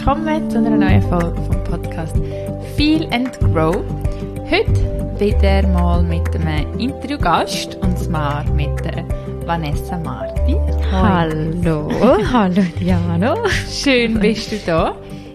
willkommen zu einer neuen Folge vom Podcast Feel and Grow. Heute wieder mal mit einem Interviewgast, und zwar mit der Vanessa Marti. Hallo, hallo Diana. Schön bist du da.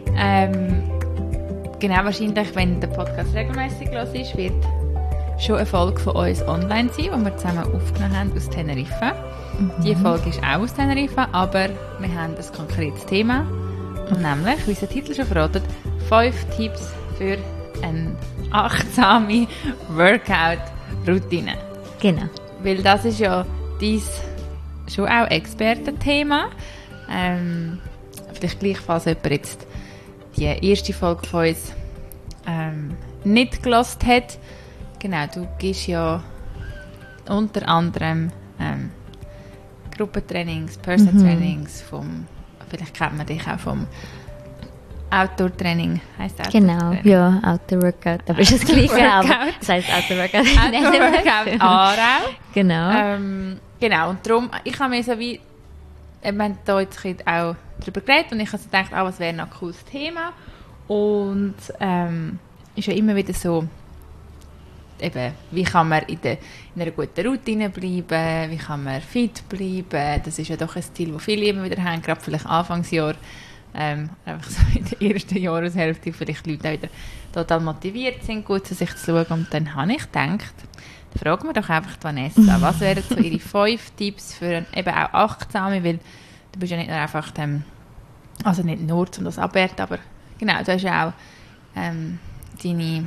Genau, wahrscheinlich, wenn der Podcast regelmäßig los ist, wird schon eine Folge von uns online sein, die wir zusammen aufgenommen haben aus Teneriffa. Die Folge ist auch aus Teneriffa, aber wir haben ein konkretes Thema. Und nämlich, wie es der Titel schon verratet, 5 Tipps für eine achtsame Workout-Routine. Genau. Weil das ist ja dein schon auch Expertenthema. Vielleicht gleichfalls jemand jetzt die erste Folge von uns nicht gehört hat. Genau, du gibst ja unter anderem Gruppentrainings, Personal Trainings, vielleicht kennt man dich auch vom Outdoor-Training, heisst Outdoor-Training? Genau, ja, Outdoor-Workout, aber ist das Gleiche, aber das heisst Outdoor-Workout. Outdoor-Workout Aarau. Genau. Genau, und darum, ich habe mir so wie, wir haben da jetzt auch darüber geredet und ich habe so gedacht, was wäre noch ein cooles Thema. Und ist ja immer wieder so, eben, wie kann man in einer guten Routine bleiben, wie kann man fit bleiben, das ist ja doch ein Ziel, das viele immer wieder haben, gerade vielleicht Anfangsjahr, einfach so in der ersten Jahreshälfte vielleicht Leute auch wieder total motiviert sind, gut zu sich zu schauen, und dann habe ich gedacht, fragen wir doch einfach Vanessa, was wären so ihre 5 Tipps für eben auch achtsame, weil du bist ja nicht nur einfach, also nicht nur um das abwerten, aber genau, du hast ja auch deine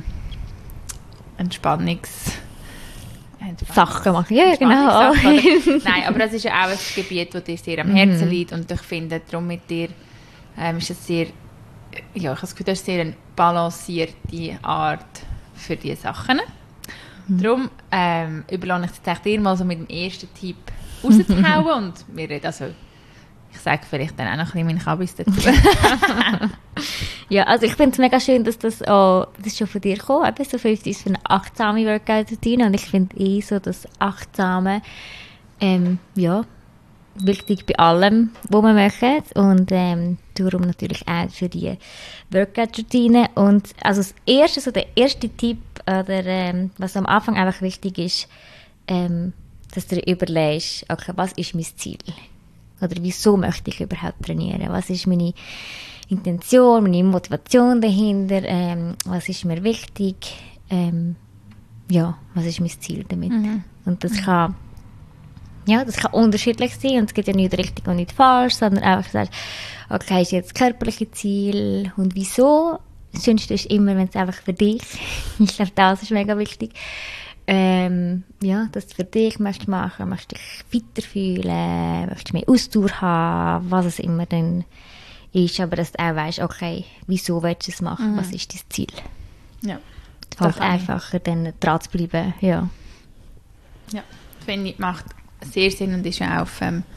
Sachen machen, ja, genau. Nein, aber das ist ja auch ein Gebiet, das dir sehr am Herzen liegt, und ich finde, darum mit dir ist es sehr, ja, ich habe das Gefühl, das ist sehr eine balancierte Art für diese Sachen. Darum überlasse ich es dir mal so mit dem ersten Tipp rauszuhauen, und wir reden, also ich sage vielleicht dann auch noch ein bisschen meinen Kabis dazu. Ja, also ich finde es mega schön, dass das schon von dir kam, eben so 5 Tipps für eine achtsame Workout-Routine, und ich finde so das Achtsame, ja, wichtig bei allem, was man macht, und darum natürlich auch für die Workout-Routine. Und also der erste Tipp, oder was am Anfang einfach wichtig ist, dass du dir überlegst, okay, was ist mein Ziel? Oder wieso möchte ich überhaupt trainieren? Was ist meine Intention, meine Motivation dahinter? Was ist mir wichtig? Ja, was ist mein Ziel damit? Und das kann unterschiedlich sein, und es gibt ja nicht richtig und nicht falsch, sondern einfach sagen, okay, ist jetzt das körperliche Ziel und wieso? Das Schönste ist immer, wenn es einfach für dich, ich glaube, das ist mega wichtig, ja, dass du für dich möchtest machen, möchtest dich fitter fühlen, möchtest mehr Ausdauer haben, was es immer dann ist, aber dass du auch weißt, okay, wieso willst du es machen, was ist dein Ziel? Ja. Es fällt einfacher, dann dran zu bleiben, ja. Ja, finde ich, macht sehr Sinn, und ist ja auch,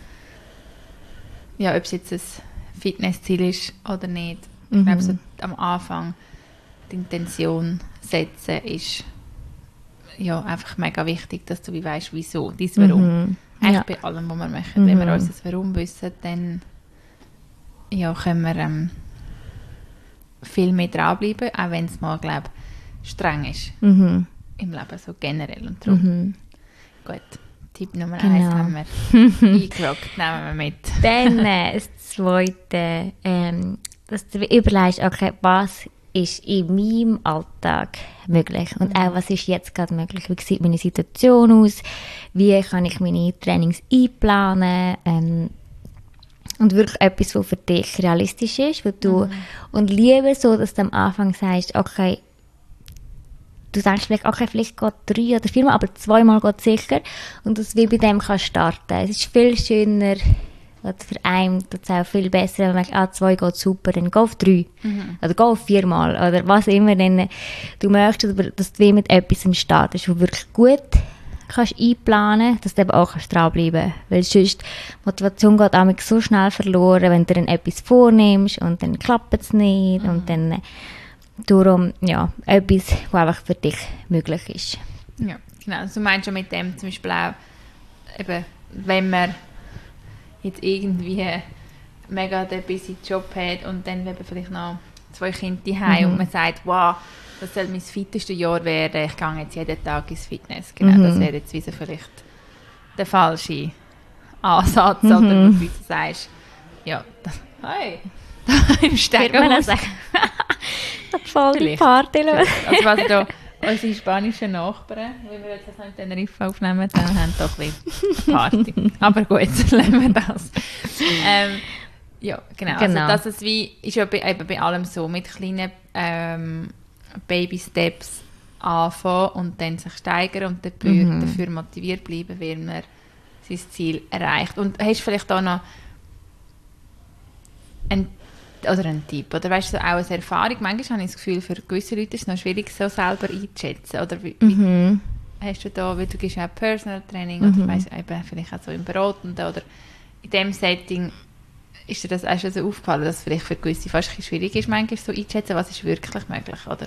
ja, ob es jetzt ein Fitnessziel ist oder nicht. Ich glaube, so am Anfang die Intention setzen ist ja einfach mega wichtig, dass du wie weißt, wieso, dein Warum. Eigentlich bei allem, was wir machen. Wenn wir uns das Warum wissen, dann ja, können wir viel mehr dranbleiben, auch wenn es mal, glaube ich, streng ist im Leben, so generell. Und darum, gut, Tipp Nummer 1 haben wir eingeloggt, nehmen wir mit. Dann das Zweite, dass du überlegst, okay, was ist in meinem Alltag möglich und auch was ist jetzt gerade möglich, wie sieht meine Situation aus, wie kann ich meine Trainings einplanen, und wirklich etwas, was für dich realistisch ist, wo du, und lieber so, dass du am Anfang sagst, okay, du denkst vielleicht, okay, vielleicht geht 3 oder 4 Mal, aber 2 Mal geht sicher, und dass du wie bei dem kannst starten. Es ist viel schöner, oder für einen tut es auch viel besser, wenn man sagt, 2 geht super, dann geh auf 3. Oder geh auf 4 Mal, oder was immer dann du möchtest, aber dass du wie mit etwas startest, was wirklich gut kannst einplanen, dass du eben auch dranbleiben kannst. Weil sonst, Motivation geht auch so schnell verloren, wenn du dann etwas vornimmst und dann klappt es nicht, und dann darum, ja, etwas, was einfach für dich möglich ist. Ja, genau. Also du meinst ja mit dem zum Beispiel auch, eben, wenn man jetzt irgendwie mega den busy Job hat und dann eben vielleicht noch 2 Kinder daheim und man sagt, wow, das soll mein fitteste Jahr werden, ich gehe jetzt jeden Tag ins Fitness. Genau, das wäre jetzt wie so vielleicht der falsche Ansatz, oder wo du sagst, ja, hey, im Stegenhaus. Voll die Party los. Also was da unsere spanischen Nachbarn, wenn wir jetzt das noch in Tenerife aufnehmen, dann haben doch ein bisschen Party. Aber gut, lassen wir das. Ja, genau. Also das ist wie, ist ja eben bei allem so, mit kleinen Baby-Steps anfangen und dann sich steigern und dafür motiviert bleiben, weil man sein Ziel erreicht. Und hast du vielleicht auch noch einen Tipp, oder weißt du, so auch eine Erfahrung? Manchmal habe ich das Gefühl, für gewisse Leute ist es noch schwierig, so selber einzuschätzen. Oder wie hast du da, weil du gibst auch Personal Training oder weißt, eben vielleicht auch so im Beratenden oder in diesem Setting, ist dir das auch schon so aufgefallen, dass es vielleicht für gewisse fast ein bisschen schwierig ist, manchmal so einzuschätzen, was ist wirklich möglich, oder?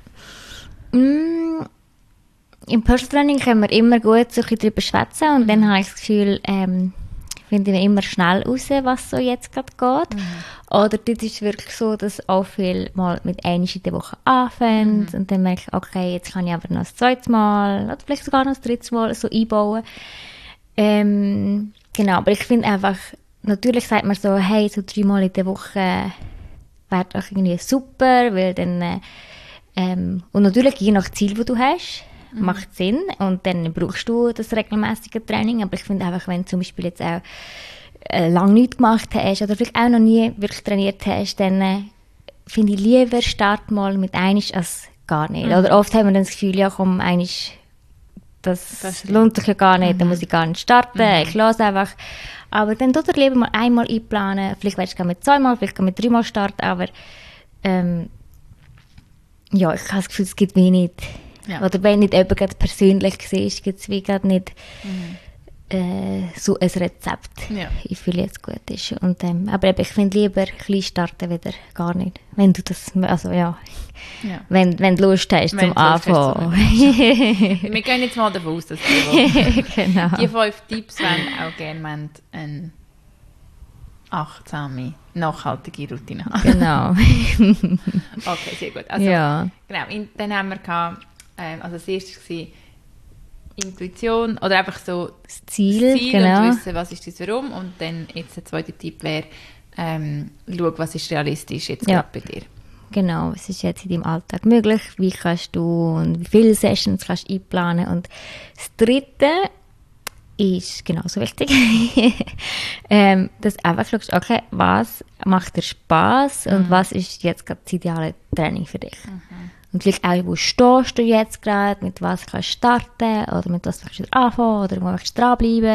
Im Personal Training können wir immer gut so ein bisschen darüber schwätzen und dann habe ich das Gefühl, finden wir immer schnell raus, was so jetzt gerade geht. Oder dort ist es wirklich so, dass auch viel mal mit einmal in der Woche anfängt und dann merke ich, okay, jetzt kann ich aber noch das zweites Mal oder vielleicht sogar noch das drittes Mal so einbauen. Genau, aber ich finde einfach, natürlich sagt man so, hey, so 3 Mal in der Woche wäre auch irgendwie super, weil dann und natürlich je nach Ziel, das du hast, macht Sinn und dann brauchst du das regelmäßige Training, aber ich finde einfach, wenn du zum Beispiel jetzt auch lange nichts gemacht hast oder vielleicht auch noch nie wirklich trainiert hast, dann finde ich lieber start mal mit einisch als gar nicht. Oder oft haben wir dann das Gefühl, ja komm, einisch, das lohnt sich ja gar nicht, dann muss ich gar nicht starten, ich lasse einfach. Aber dann tut er lieber mal einmal einplanen, vielleicht willst du mit 2 Mal, vielleicht mit 3 Mal starten, aber ja, ich habe das Gefühl, es gibt wenig. Ja. Oder wenn nicht jemand gerade persönlich siehst, gibt es wie gerade nicht so ein Rezept, wie viel jetzt gut ist. Und, aber eben, ich finde lieber klein starten wieder gar nicht. Wenn du das, also ja, wenn du Lust hast zum Anfangen. Wir gehen jetzt mal davon aus, dass genau. Die 5 Tipps wollen auch gerne eine achtsame, nachhaltige Routine haben. Genau. Okay, sehr gut. Also, genau, dann haben wir gehabt, also das erste war Intuition oder einfach so das Ziel genau. Und wissen, was ist das Warum. Und dann jetzt der zweite Tipp wäre, schau, was ist realistisch jetzt gerade bei dir. Genau, was ist jetzt in deinem Alltag möglich, wie kannst du und wie viele Sessions kannst du einplanen. Und das dritte ist genauso wichtig, dass du einfach schaust, okay, was macht dir Spass und was ist jetzt gerade das ideale Training für dich. Und vielleicht auch, wo stehst du jetzt gerade, mit was kannst du starten oder mit was kannst du anfangen oder wo kannst du dranbleiben.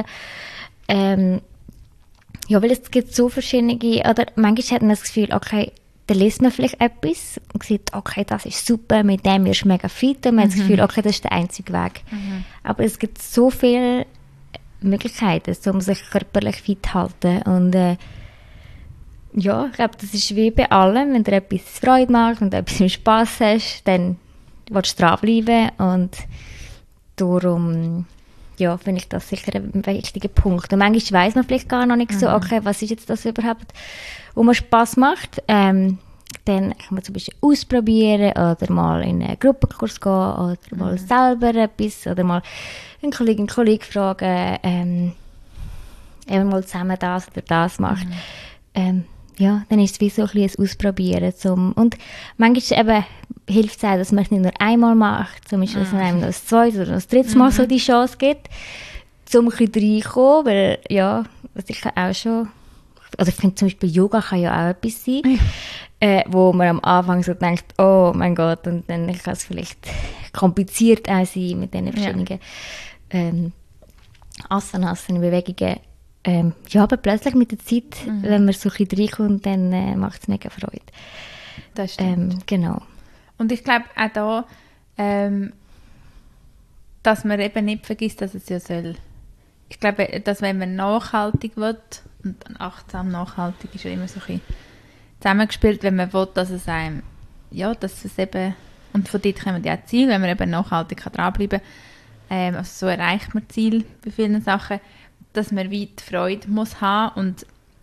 Ja, weil es gibt so verschiedene, oder manchmal hat man das Gefühl, okay, dann liest man vielleicht etwas und sieht, okay, das ist super, mit dem wirst du mega fit und man hat das Gefühl, okay, das ist der einzige Weg. Aber es gibt so viele Möglichkeiten, um sich körperlich fit zu halten und ja, ich glaube, das ist wie bei allem, wenn dir etwas Freude macht und etwas Spass hast, dann willst du dranbleiben und darum ja, finde ich das sicher ein wichtiger Punkt. Und manchmal weiss man vielleicht gar noch nicht so, okay, was ist jetzt das überhaupt, wo mir Spass macht. Dann kann man zum Beispiel ausprobieren oder mal in einen Gruppenkurs gehen oder mal selber etwas oder mal einen Kollegen fragen, eben mal zusammen das oder das macht. Ja, dann ist es wie so ein bisschen ein Ausprobieren. Und manchmal eben hilft es auch, dass man es nicht nur einmal macht, zum Beispiel, dass man einem noch das zweite oder das dritte Mal so die Chance gibt, um ein bisschen reinzukommen, weil, ja, was ich auch schon, also ich finde zum Beispiel Yoga kann ja auch etwas sein, wo man am Anfang so denkt, oh mein Gott, und dann kann es vielleicht kompliziert auch sein mit diesen verschiedenen Asanas und Bewegungen. Ja, aber plötzlich mit der Zeit, wenn man so ein bisschen reinkommt, dann macht es mega Freude. Das stimmt. Genau. Und ich glaube auch da, dass man eben nicht vergisst, dass es ja soll. Ich glaube, dass wenn man nachhaltig will, und achtsam nachhaltig ist ja immer so ein bisschen zusammengespielt, wenn man will, dass es einem, ja, dass es eben, und von dort kommen ja auch Ziele, wenn man eben nachhaltig dranbleiben kann, also so erreicht man Ziel bei vielen Sachen, dass man weit Freude muss haben und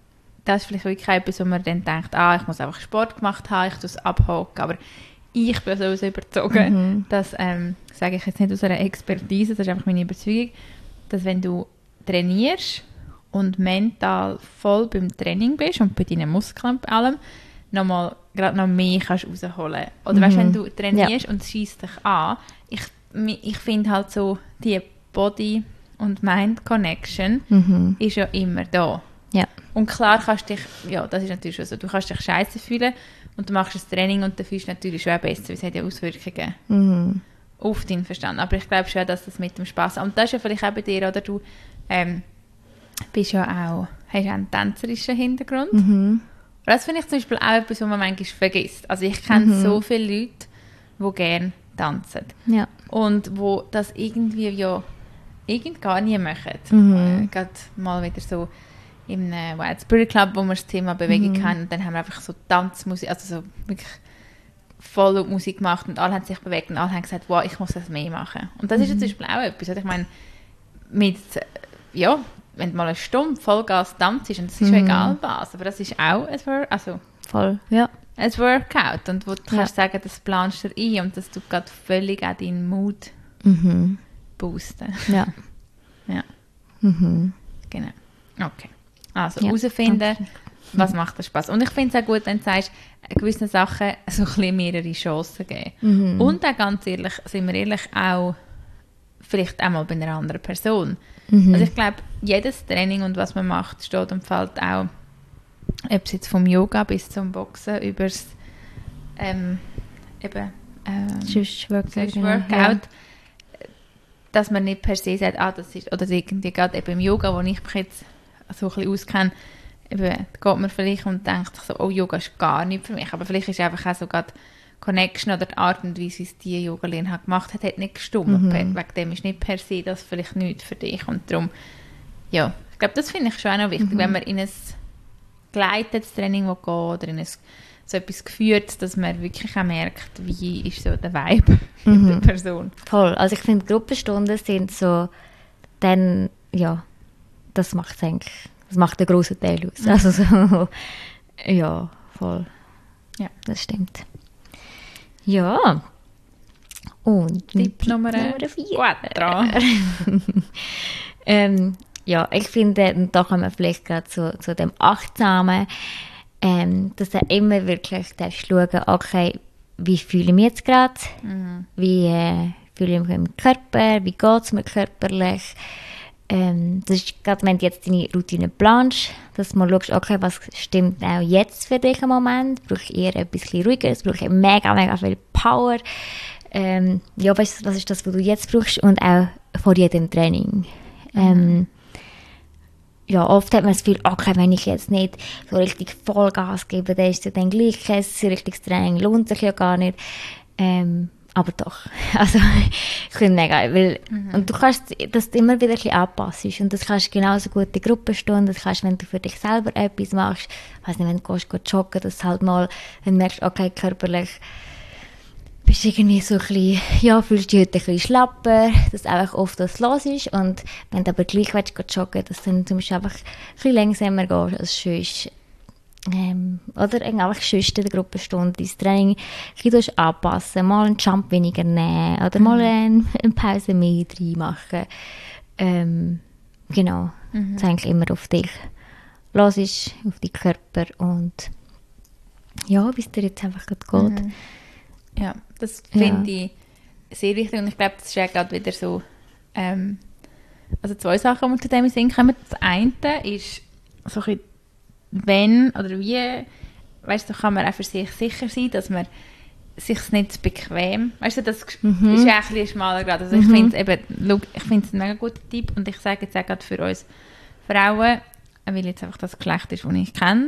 das ist vielleicht wirklich etwas, wo man dann denkt, ich muss einfach Sport gemacht haben, ich tue es abhaken, aber ich bin sowieso überzogen, das sage ich jetzt nicht aus einer Expertise, das ist einfach meine Überzeugung, dass wenn du trainierst und mental voll beim Training bist und bei deinen Muskeln und allem, gerade noch mehr kannst rausholen. Oder weißt, wenn du trainierst und es scheisst dich an, ich finde halt so, die Body- und Mind-Connection ist ja immer da. Ja. Und klar kannst du dich, das ist natürlich schon so, du kannst dich scheiße fühlen und du machst das Training und dann fühlst du natürlich schon besser, weil es hat ja Auswirkungen auf deinen Verstand. Aber ich glaube schon, dass das mit dem Spass, und das ist ja vielleicht auch bei dir, oder du bist ja auch, hast ja einen tänzerischen Hintergrund. Und das finde ich zum Beispiel auch etwas, was man manchmal vergisst. Also ich kenne so viele Leute, die gerne tanzen. Ja. Und wo das irgendwie gar nie machen. Gerade mal wieder so im Wild Spirit Club, wo wir das Thema Bewegung haben, und dann haben wir einfach so Tanzmusik, also so wirklich voll Musik gemacht und alle haben sich bewegt und alle haben gesagt, wow, ich muss das mehr machen. Und das ist zum Beispiel auch etwas, ich meine, wenn du mal eine Stunde Vollgas tanzt, und das ist ja egal was, aber das ist auch voll, ja. ein Workout, und wo du kannst sagen, das planst du ein und dass du gerade völlig auch deinen Mut boosten. Ja. Ja. Genau. Okay. Also Ja, herausfinden, was macht dir Spaß. Und ich finde es auch gut, wenn du sagst, gewissen Sachen so ein bisschen mehrere Chancen geben. Und auch ganz ehrlich, sind wir ehrlich, auch vielleicht auch mal bei einer anderen Person. Also ich glaube, jedes Training und was man macht, steht und fällt auch, ob es jetzt vom Yoga bis zum Boxen, über das Workout, dass man nicht per se sagt, das ist, oder irgendwie gerade eben im Yoga, wo ich mich jetzt so ein bisschen auskenne, eben, geht man vielleicht und denkt so, oh, Yoga ist gar nicht für mich, aber vielleicht ist einfach auch so gerade Connection oder die Art und Weise, wie es die Yogalehrerin hat nicht gestimmt. Wegen dem ist nicht per se das vielleicht nichts für dich, und darum, ich glaube, das finde ich schon auch noch wichtig, wenn man in ein geleitetes Training geht oder in ein so etwas geführt, dass man wirklich auch merkt, wie ist so der Vibe mit der Person. Voll. Also ich finde, Gruppenstunden sind so, dann, das macht eigentlich, das macht einen grossen Teil aus. Also so, ja, voll. Ja. Das stimmt. Ja. Und Tipp Nummer 4. 4. Ich finde, und da kommen wir vielleicht gerade zu dem Achtsamen, dass er immer wirklich schauen, okay, wie fühle ich mich jetzt gerade, wie fühle ich mich im Körper, wie geht es mir körperlich. Das ist gerade, wenn du jetzt deine Routine planst, dass du mal schaust, okay, was stimmt auch jetzt für dich im Moment, brauche ich eher ein bisschen ruhiger, brauche ich mega, mega viel Power. Was ist das, was du jetzt brauchst, und auch vor jedem Training. Oft hat man das Gefühl, okay, wenn ich jetzt nicht so richtig Vollgas gebe, dann ist es dann gleich kein richtiges Training, lohnt sich ja gar nicht. Aber doch, also ich finde mega, weil, und du kannst das immer wieder ein bisschen anpassen, und das kannst du genauso gut in Gruppenstunden, das kannst du, wenn du für dich selber etwas machst, ich weiss nicht, wenn du gehst joggen, dass du halt mal, wenn du merkst, okay, körperlich bist du irgendwie so ein bisschen, fühlst du dich heute ein bisschen schlapper, dass einfach oft das los ist, und wenn du aber gleich willst, joggen, dass du dann zum Beispiel einfach ein bisschen langsamer gehst als sonst. Oder einfach sonst in der Gruppenstunde dein Training ein bisschen anpassen, mal einen Jump weniger nehmen oder mal eine Pause mehr reinmachen. Genau, das ist eigentlich immer auf dich. Los ist auf deinen Körper und wie es dir jetzt einfach gerade geht. Ja, das finde ich sehr wichtig, und ich glaube, das ist ja gerade wieder so, also 2 Sachen, die zu dem Sinn kommen. Das eine ist so ein bisschen, wenn oder wie, weißt du, kann man auch für sich sicher sein, dass man sich nicht bequem, weißt du, das ist ja ein bisschen schmaler Grad. Also ich finde es ein mega guter Tipp, und ich sage jetzt auch gerade für uns Frauen, weil jetzt einfach das Geschlecht ist, das ich kenne,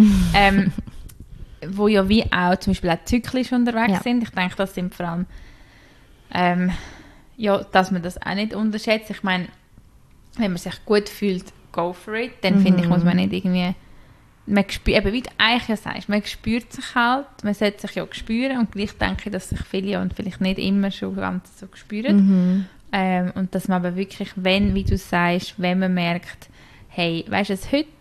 wo ja wie auch zum Beispiel auch zyklisch unterwegs sind. Ich denke, das sind vor allem, dass man das auch nicht unterschätzt. Ich meine, wenn man sich gut fühlt, go for it, dann finde ich, muss man nicht irgendwie, man spürt, eben wie du eigentlich ja sagst, man spürt sich halt, man sollte sich ja spüren, und gleich denke ich, dass sich viele und vielleicht nicht immer schon ganz so spüren. Und dass man aber wirklich, wie du sagst, wenn man merkt, hey, weißt du, heute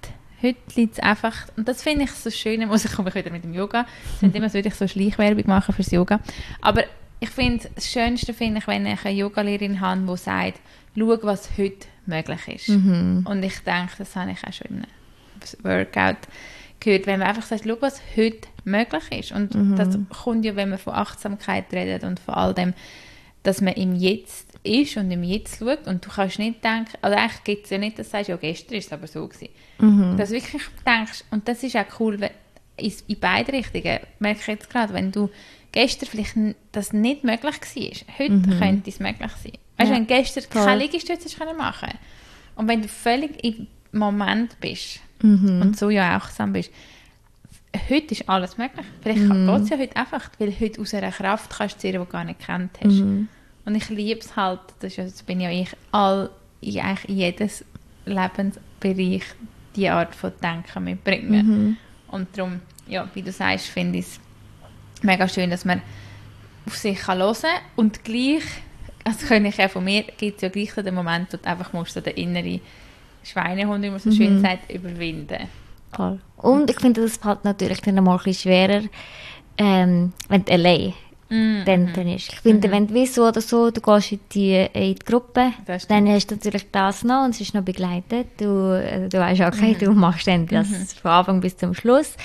heute liegt es einfach, und das finde ich so schön, ich komme wieder mit dem Yoga, es sind immer so, würde ich so Schleichwerbung machen fürs Yoga, aber ich finde, das Schönste finde ich, wenn ich eine Yogalehrerin habe, die sagt, schau, was heute möglich ist. Und ich denke, das habe ich auch schon in einem Workout gehört, wenn man einfach sagt, schau, was heute möglich ist. Und das kommt ja, wenn man von Achtsamkeit redet und von all dem, dass man im Jetzt ist und im Jetzt schaut und du kannst nicht denken, also eigentlich gibt es ja nicht, dass du sagst, ja, gestern ist es aber so gewesen. Dass du wirklich denkst, und das ist auch cool, wenn, in beide Richtungen, merke ich jetzt gerade, wenn du gestern vielleicht das nicht möglich war, heute könnte es möglich sein. Weißt du, wenn du gestern keine Liegestütze machen können und wenn du völlig im Moment bist und so ja achtsam bist, heute ist alles möglich. Vielleicht geht es ja heute einfach, weil heute aus einer Kraft kannst du ziehen, die du gar nicht gekannt hast. Und ich liebe es halt, das bin ja ich, eigentlich in jedes Lebensbereich diese Art von Denken mitbringen. Und darum, ja, wie du sagst, finde ich es mega schön, dass man auf sich hören kann und gleich, also kann ich ja von mir, gibt es ja gleich den Moment, wo du einfach musst, so den inneren Schweinehund, wie man so schön sagt, überwinden. Voll. Und ich finde, das fällt natürlich dann mal ein bisschen schwerer, wenn du allein dann ist. Ich finde, wenn du so oder so, du gehst in die Gruppe, dann hast du natürlich das noch und es ist noch begleitet. Du weißt, okay, du machst dann das von Anfang bis zum Schluss.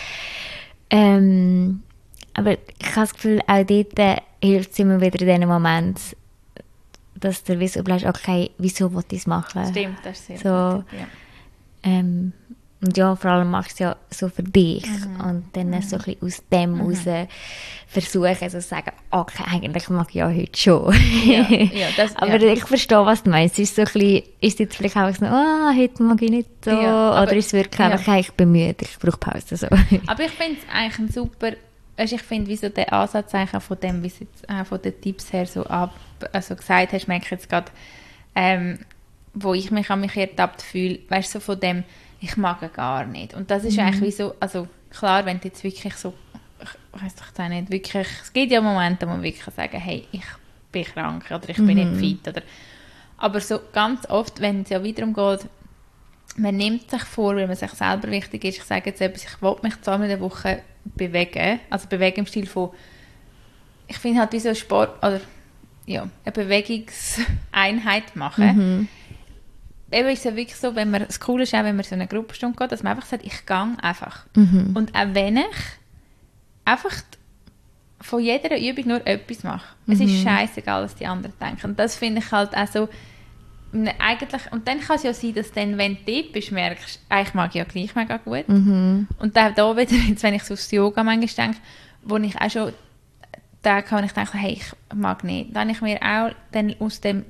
Aber ich habe das Gefühl, auch dort hilft es immer wieder in diesem Moment, dass du so bleibst, okay, wieso will ich es machen? Stimmt, das ist sehr so, gut, ja. Und ja, vor allem machst du es ja so für dich. Und dann so ein bisschen aus dem heraus versuchen, also zu sagen, okay, eigentlich mag ich ja heute schon. Aber ich verstehe, was du meinst. Ist so ein bisschen, ist jetzt vielleicht auch so, heute mag ich nicht so. Oder ist es wirklich einfach, ich bin müde, ich brauche Pause. So. Aber ich finde es eigentlich ein super, also ich finde, wie so der Ansatz von dem, wie es jetzt von den Tipps her so gesagt hast, merke ich jetzt gerade, wo ich mich an mich ertappt fühle, weißt du, so von dem, ich mag ihn gar nicht. Und das ist eigentlich wie so, also klar, wenn du jetzt wirklich so, ich weiss doch nicht, wirklich, es gibt ja Momente, wo man wirklich sagen, hey, ich bin krank oder ich bin nicht fit. Oder, aber so ganz oft, wenn es ja wiederum geht, man nimmt sich vor, wenn man sich selber wichtig ist, ich sage jetzt etwas, ich will mich zweimal in der Woche bewegen, also bewegen im Stil von, ich finde halt wie so Sport, oder ja, eine Bewegungseinheit machen. Eben ist es ja wirklich so, wenn man, das Coole ist auch, wenn man so in eine Gruppenstunde geht, dass man einfach sagt, ich gehe einfach. Und auch wenn ich einfach von jeder Übung nur etwas mache. Es ist scheißegal, was die anderen denken. Und das finde ich halt auch so, eigentlich, und dann kann es ja sein, dass dann, wenn du dort bist, merkst, ich mag ja gleich mega gut. Und auch da wieder, jetzt, wenn ich so aufs Yoga manchmal denke, wo ich auch schon Tage habe, ich denke, hey, ich mag nicht. Dann habe ich mir auch dann aus dem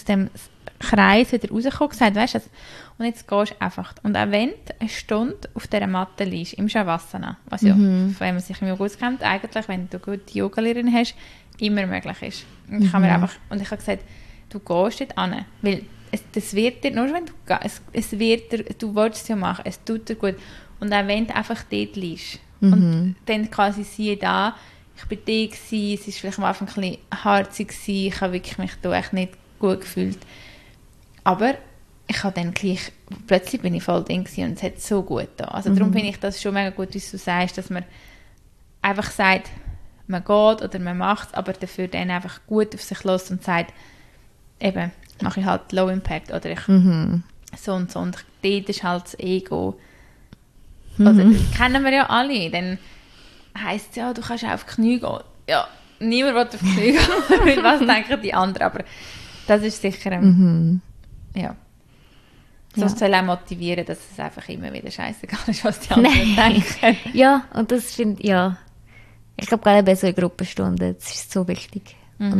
Kreis wieder rausgekommen gesagt, weißt du, und jetzt gehst du einfach. Und auch wenn du eine Stunde auf dieser Matte liegst, im Shavasana, was ja, wenn man sich im Yoga auskennt, eigentlich, wenn du eine gute Yogalehrerin hast, immer möglich ist. Und ich habe gesagt, du gehst dort hin, weil das wird dir, nur wenn du gehst, es wird dir, du willst es ja machen, es tut dir gut. Und auch wenn du einfach dort liegst und dann quasi siehe da, ich war da gewesen, es war vielleicht am Anfang ein bisschen harzig gewesen, ich habe wirklich mich da echt nicht gut gefühlt. Aber ich habe dann gleich, plötzlich bin ich voll drin gewesen und es hat so gut da. Also darum finde ich das schon mega gut, wie du sagst, dass man einfach sagt, man geht oder man macht es, aber dafür dann einfach gut auf sich lässt und sagt, eben, mache ich halt Low Impact oder ich so und so. Und dort ist halt das Ego. Oder, das kennen wir ja alle. Dann heisst es ja, du kannst auch auf die Knie gehen. Ja, niemand will auf die Knie gehen, weil was denken die anderen. Aber das ist sicher ja. So soll auch motivieren, dass es einfach immer wieder scheißegal ist, was die anderen denken. Ja, und das finde ich, ja. Ich glaube, gerade bei so einer Gruppenstunden, das ist so wichtig.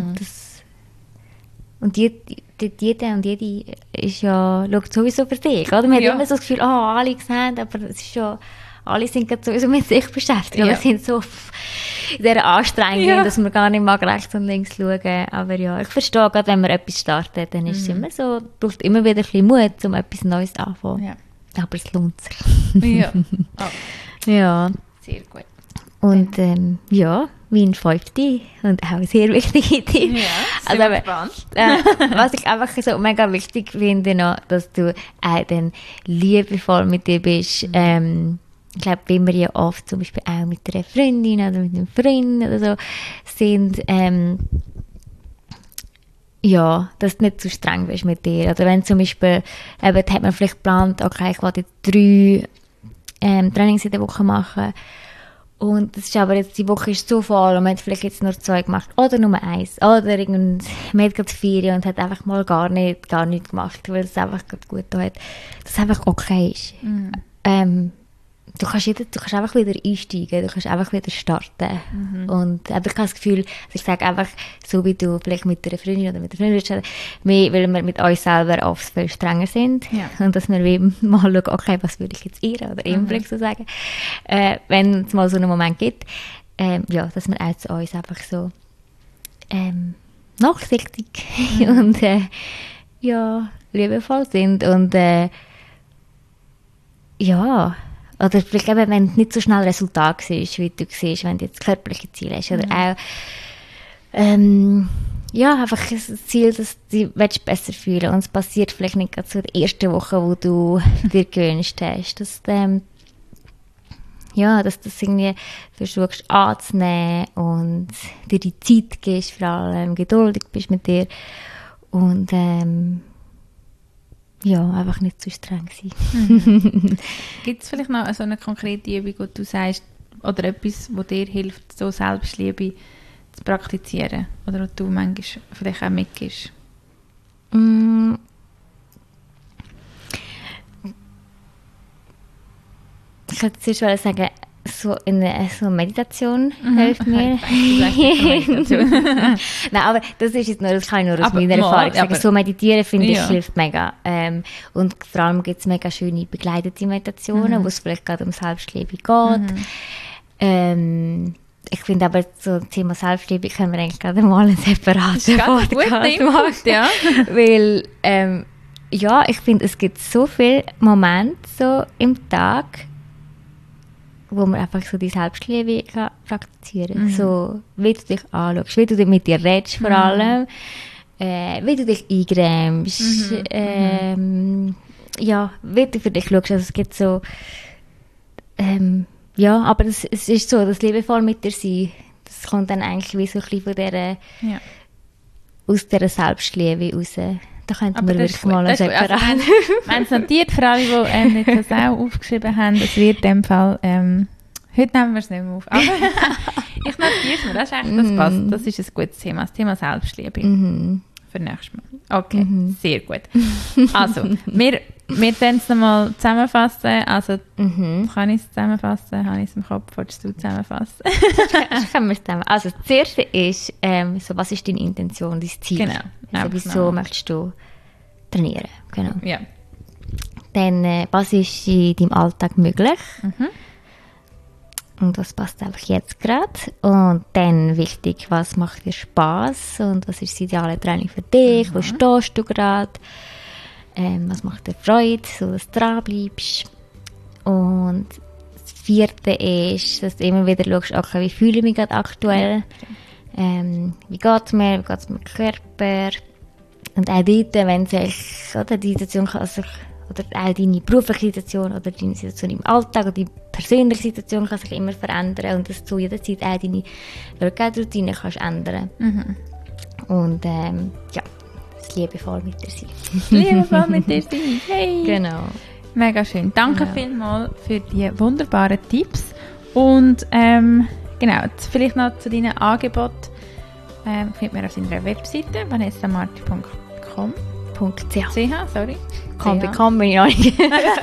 Und jeder und jede ist ja, schaut sowieso für dich, oder? Man hat immer so das Gefühl, alle sehen, aber es ist schon, alle sind gerade sowieso mit sich beschäftigt. Wir sind so in dieser Anstrengung, dass man gar nicht mag rechts und links schauen. Aber ja, ich verstehe, gerade wenn man etwas startet, dann ist es immer so, braucht immer wieder ein bisschen Mut, um etwas Neues anzufangen. Ja. Aber es lohnt sich. Ja. Ja. Sehr gut. Und ja, mein 5. und auch sehr wichtige Tipp. Ja, also, gespannt. Was ich einfach so mega wichtig finde noch, dass du auch dann liebevoll mit dir bist. Ich glaube, wenn wir ja oft zum Beispiel auch mit einer Freundin oder mit einem Freund oder so sind, ja, dass du nicht zu streng bist mit dir. Oder wenn zum Beispiel, eben, hat man vielleicht geplant, okay, ich will jetzt 3 Trainings in der Woche machen. Und das ist aber jetzt, die Woche ist so voll und man hat vielleicht jetzt nur 2 gemacht. Oder nur 1. Oder man hat gerade 4 und hat einfach mal gar nichts gemacht, weil es einfach gerade gut hat. Dass es einfach okay ist. Du kannst einfach wieder einsteigen, du kannst einfach wieder starten. Und ich habe das Gefühl, also ich sage einfach, so wie du vielleicht mit einer Freundin oder mit einer Freundin, weil wir mit uns selber oft viel strenger sind. Ja. Und dass wir wie mal schauen, okay, was würde ich jetzt ihr oder ihm vielleicht so sagen, wenn es mal so einen Moment gibt, ja, dass wir auch zu uns einfach so nachsichtig und ja, liebevoll sind. Und ja, oder vielleicht eben, wenn du nicht so schnell Resultat siehst, wie du siehst, wenn du jetzt körperliche Ziele hast. Oder auch, ja, einfach ein Ziel, dass du dich besser fühlen. Und es passiert vielleicht nicht gerade so in der ersten Woche, wo du dir gewünscht hast. Dass, ja, dass du das irgendwie versuchst anzunehmen und dir die Zeit gibst, vor allem geduldig bist mit dir. Und ja, einfach nicht zu streng sein. Gibt es vielleicht noch so eine konkrete Übung, wo du sagst, oder etwas, wo dir hilft, so Selbstliebe zu praktizieren? Oder wo du manchmal vielleicht auch mitgibst? Ich würde zuerst sagen, so Meditation hilft mir. Nein, aber das ist jetzt nur, das kann ich nur aus meiner Erfahrung sagen. So meditieren, finde ich, hilft mega. Und vor allem gibt es mega schöne begleitete Meditationen, wo es vielleicht gerade um Selbstliebe geht. Ich finde aber, so das Thema Selbstliebe können wir eigentlich gerade mal einen separaten Podcast machen. Ja. Weil, ja, ich finde, es gibt so viele Momente so im Tag, wo man einfach so die Selbstliebe kann praktizieren kann. So, wie du dich anschaust, wie du mit dir redest vor allem, wie du dich eingrämst, ja, wie du für dich schaust. Also es gibt so, ja, aber es ist so, das liebevoll mit dir sein, das kommt dann eigentlich wie so ein bisschen von dieser, aus dieser Selbstliebe raus. Da könnten wir wirklich mal ein separat. Also, wir haben es notiert, für alle, die nicht das auch aufgeschrieben haben. Es wird in dem Fall, heute nehmen wir es nicht mehr auf, aber ich notiere es mir, das ist eigentlich, das passt. Das ist ein gutes Thema, das Thema Selbstliebe. Für nächstes Mal. Okay, sehr gut. Also, wir können es nochmal zusammenfassen. Also, kann ich es zusammenfassen? Habe ich es im Kopf? Wolltest du zusammenfassen? Können wir es zusammen. Also, das Erste ist, so, was ist deine Intention, dein Ziel? Genau. Also, wieso möchtest du trainieren? Genau. Ja. Dann, was ist in deinem Alltag möglich? Und was passt einfach jetzt gerade? Und dann wichtig, was macht dir Spass? Und was ist das ideale Training für dich? Wo stehst du gerade? Was macht dir Freude, so dass du dran bleibst? Und das Vierte ist, dass du immer wieder schaust, okay, wie fühle ich mich gerade aktuell? Wie geht es mir? Wie geht es mit dem Körper? Und auch dort, wenn sich oder die Situation kann sich, oder auch deine berufliche Situation oder deine Situation im Alltag oder die persönliche Situation kann sich immer verändern und dass du jederzeit auch deine Workout-Routine kannst ändern. Und ja, das liebevoll mit dir sein. Liebevoll mit dir sein. Hey! Genau. Mega schön. Danke vielmals für die wunderbaren Tipps. Und genau, vielleicht noch zu deinen Angeboten. Findet man auf deiner Webseite vanessamarti.com. Sorry. Bekommen bin ich noch nicht.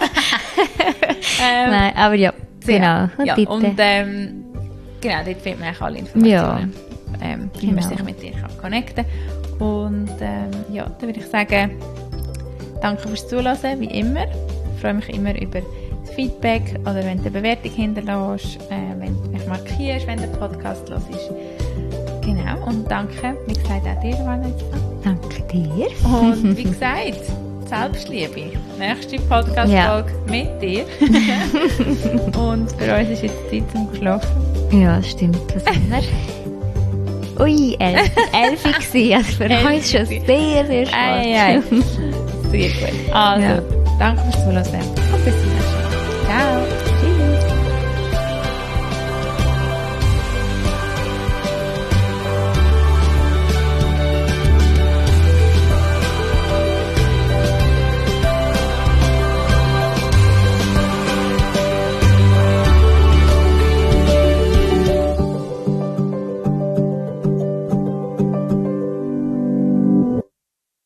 Nein, aber ja, genau. Ja, und genau, dort findet man auch alle Informationen. Wie man sich mit dir connecten kann. Und ja, dann würde ich sagen, danke fürs Zuhören, wie immer. Ich freue mich immer über das Feedback oder wenn du eine Bewertung hinterlässt, wenn du mich markierst, wenn der Podcast los ist. Genau, und danke, wie gesagt, auch dir, Vanessa. Danke dir. Und wie gesagt, Selbstliebe. Nächste Podcast-Folge mit dir. Und für uns ist jetzt Zeit zum Schlafen. Ja, das stimmt. Was haben wir? Ui, 11 gewesen. Also für uns schon sehr, sehr spät. Sehr gut. Also, danke fürs Zuhören. Und bis zum nächsten Mal.